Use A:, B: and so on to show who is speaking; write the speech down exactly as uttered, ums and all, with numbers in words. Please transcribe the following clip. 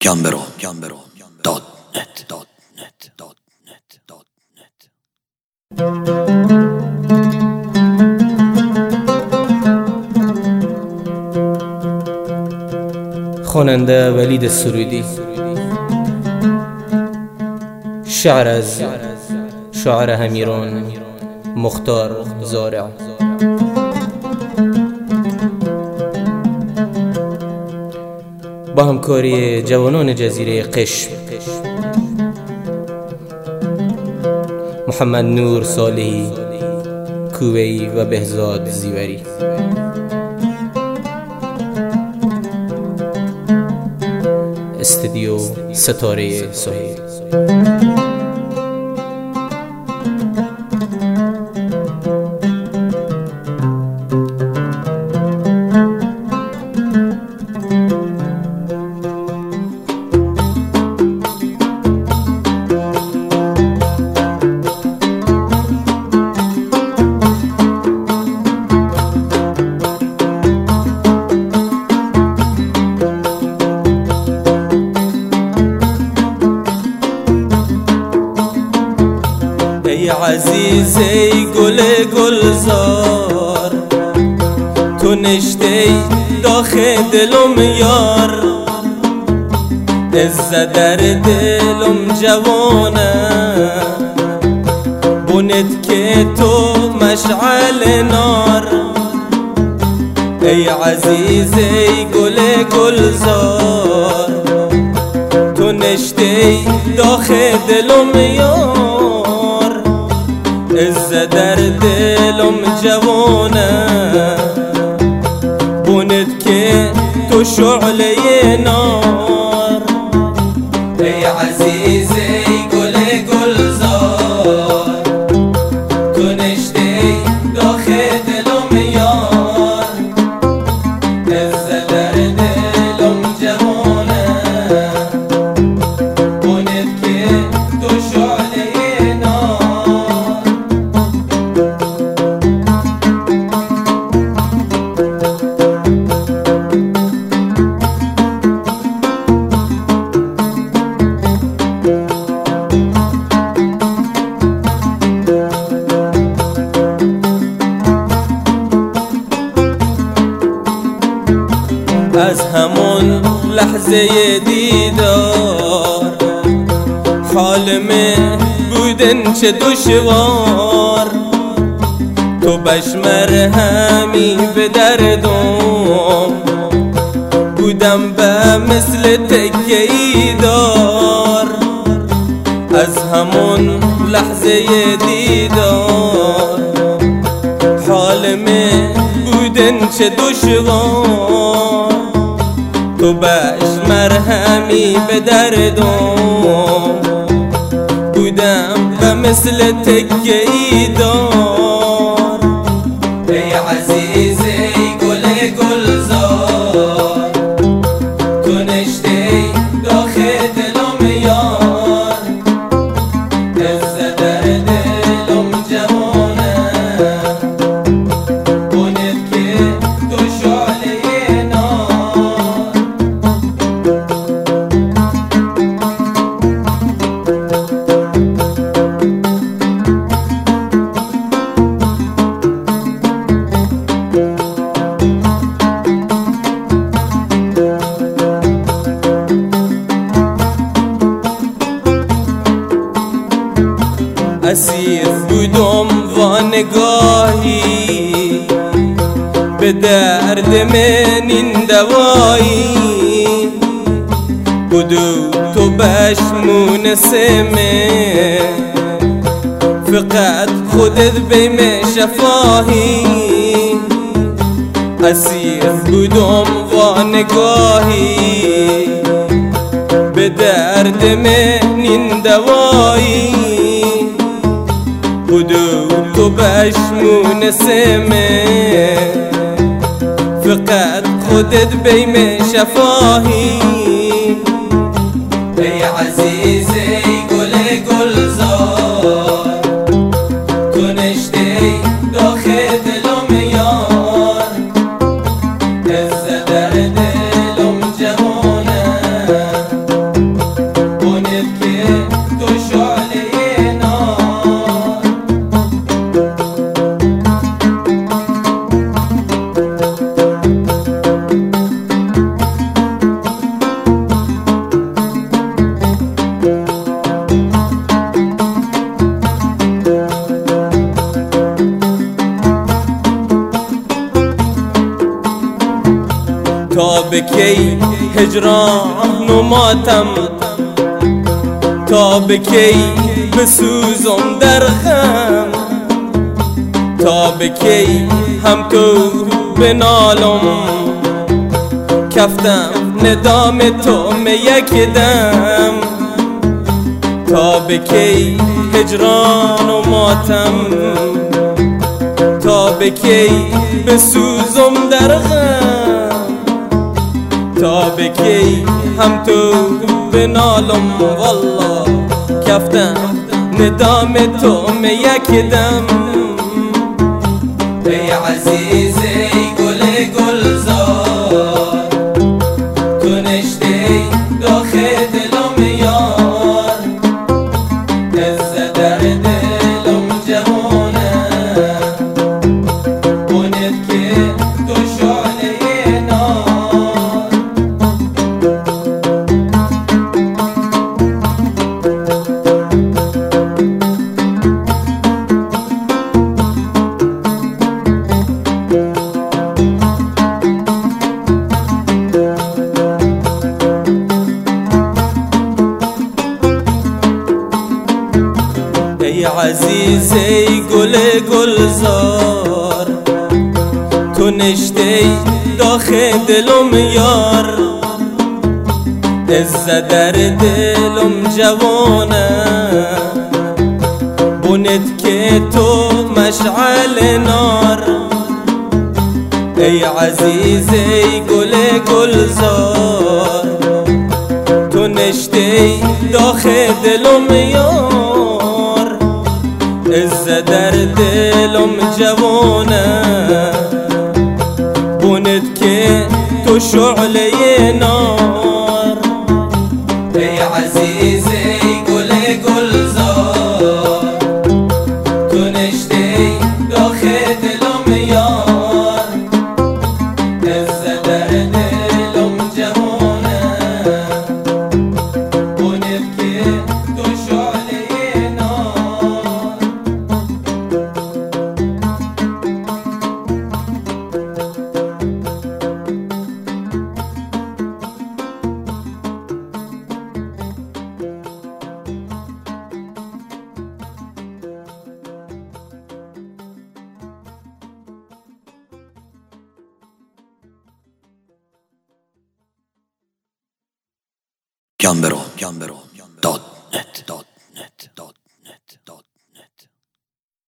A: گمبرو گمبرو دات نت دات نت دات نت دات نت.
B: خواننده ولید سرودی. شعر از شاعر همیران مختار زارع. با همکاری جوانان جزیره قشم، محمد نور صالحی کوهی و بهزاد زیوری. استودیو ستاره سهیل.
C: ای عزیزی گل گلزار، تو نشتی داخل دلم یار. عزت در دلم جوانه، بونت که تو مشعل نار. ای عزیزی گل گلزار، تو نشتی داخل دلم یار. عزت در دلم جوانه، بونت که تو شعله نار. ای عزیزی گل گلزار، تو نشتی داخل دلم یار. عزت در دلم جوانه، بونت که تو شعله نار. از همون لحظه دیدار، حال من بودن چه دشوار. تو بش مرهمی به دردم، بودم به مثل تکه‌ای دار. از همون لحظه دیدار، حال من بودن چه دشوار. تو بش مرهمی به دردم، بودم به مثل تکه‌ای دار. ای عزیزی گل گلزار، تو نشتی داخل دلم یار. عزت در دلم جوانه، بونت که تو شعله نار. اسیر بودم و نگاهی، به درد من این دوایی. بودو تو بشمون سمه، فقط خودت بیم شفاهی. اسیر بودم و نگاهی، به درد من این دوایی. بودو تو بشمون سمه، فقط خودت بیم شفاهی. ای عزیزی گل گلزار، تو نشتی داخل دلم یار. عزت در دلم جوانه، به کی هجران و ماتم، تا به کی بسوزم در غم، تا به کی هم تو بنالم، کفتم ندام تو می یک دم، تا به کی هجران و ماتم، تا به کی بسوزم در غم، تا به کی هم تو بنالم، والله کفتم ندام تو می یک دم. ای عزیز ای گل گلزار، تو نشتی داخل دلم یار، از در دلم جوانه، بونت که تو شعله نار. ای عزیز ای گل گلزار، تو نشتی داخل دلم یار، از در دلم جوانه، بونت که تو مشعل نار. ای عزیز ای گل گلزار، تو نشتی داخل دلم یار، از در دلم جوانه، بونت که تو شعله نار. ای عزیز ای گل گلزار، تو نشتی داخل دلم یار، از در دلم جوانه، بونت که تو شعله نار.
A: جان برو جان برو داد نت